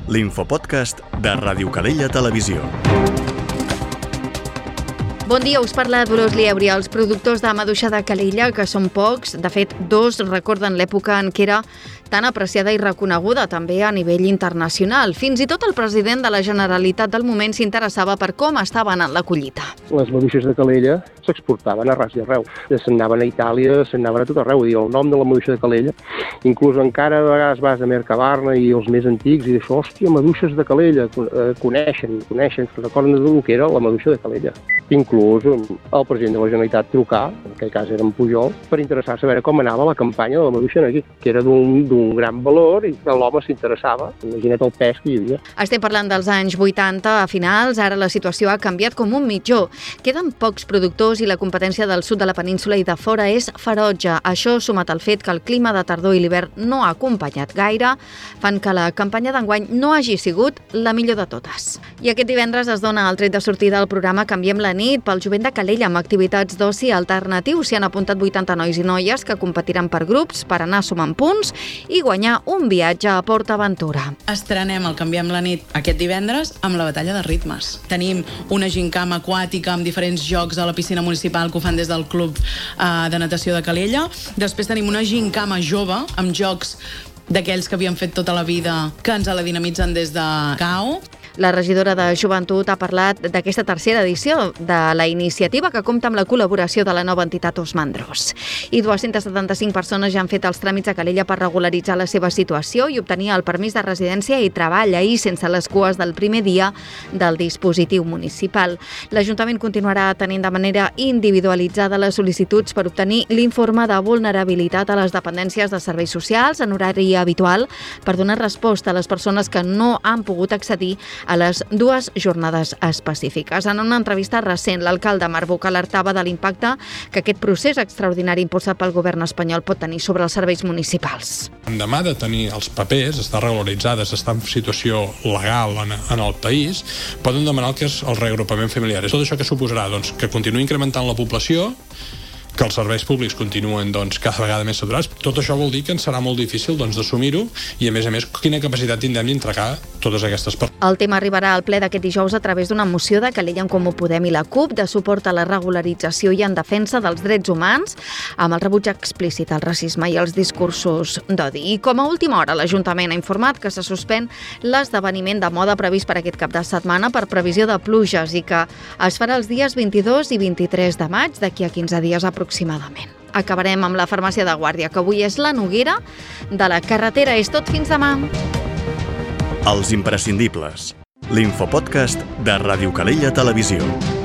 l'infopodcast de Ràdio Calella Televisió. Bon dia, us parla Dolors Liebre. Els productors de maduixa de Calella, que són pocs, de fet, dos recorden l'època en què era tan apreciada i reconeguda també a nivell internacional. Fins i tot el president de la Generalitat del moment s'interessava per com estava anant la collita. Les maduixes de Calella s'exportaven a ras i arreu. S'anaven a Itàlia, s'anaven a tot arreu. El nom de la maduixa de Calella, inclús encara a vegades vas a Mercabarna i els més antics i d'això, hòstia, maduixes de Calella, coneixen, recorden del que era la maduixa de Calella. Inclús el president de la Generalitat trucar, en aquell cas era en Pujol, per interessar-se a veure com anava la campanya de la maduixa aquí, que era d'un gran valor i que l'home s'interessava. Imagina't el pes que hi havia. Estem parlant dels anys 80 a finals, ara la situació ha canviat com un mitjó. Queden pocs productors i la competència del sud de la península i de fora és ferotge. Això, sumat al fet que el clima de tardor i l'hivern no ha acompanyat gaire, fan que la campanya d'enguany no hagi sigut la millor de totes. I aquest divendres es dona el tret de sortida al programa Canviem la nit pel jovent de Calella amb activitats d'oci alternatiu. S'hi han apuntat 80 nois i noies que competiran per grups per anar sumant punts i guanyar un viatge a PortAventura. Estrenem el Canviem la nit aquest divendres amb la batalla de ritmes. Tenim una gincama aquàtica amb diferents jocs a la piscina municipal que ho fan des del Club de Natació de Calella. Després tenim una gincama jove amb jocs d'aquells que havien fet tota la vida que ens la dinamitzen des de CAO. La regidora de Joventut ha parlat d'aquesta tercera edició de la iniciativa que compta amb la col·laboració de la nova entitat Os Mandros. I 275 persones ja han fet els tràmits a Calella per regularitzar la seva situació i obtenir el permís de residència i treball ahir sense les cues del primer dia del dispositiu municipal. L'Ajuntament continuarà atenent de manera individualitzada les sol·licituds per obtenir l'informe de vulnerabilitat a les dependències de serveis socials en horari habitual per donar resposta a les persones que no han pogut accedir a les dues jornades específiques. En una entrevista recent, l'alcalde Marbuc alertava de l'impacte que aquest procés extraordinari impulsat pel govern espanyol pot tenir sobre els serveis municipals. Demà de tenir els papers, estar regularitzades, estar en situació legal en el país, poden demanar el que és el reagrupament familiar. Tot això que suposarà que continuï incrementant la població, que els serveis públics continuen cada vegada més saturats. Tot això vol dir que ens serà molt difícil d'assumir-ho i, a més, quina capacitat tindrem d'entregar totes aquestes persones. El tema arribarà al ple d'aquest dijous a través d'una moció de Calella en Comú Podem i la CUP de suport a la regularització i en defensa dels drets humans amb el rebuig explícit al racisme i els discursos d'odi. I com a última hora, l'Ajuntament ha informat que se suspèn l'esdeveniment de moda previst per aquest cap de setmana per previsió de pluges i que es farà els dies 22 i 23 de maig, d'aquí a 15 dies aproximadament. Acabarem amb la farmàcia de Guàrdia, que avui és la Noguera de la carretera. És tot, fins demà. Els imprescindibles. L'infopodcast de Ràdio Calella Televisió.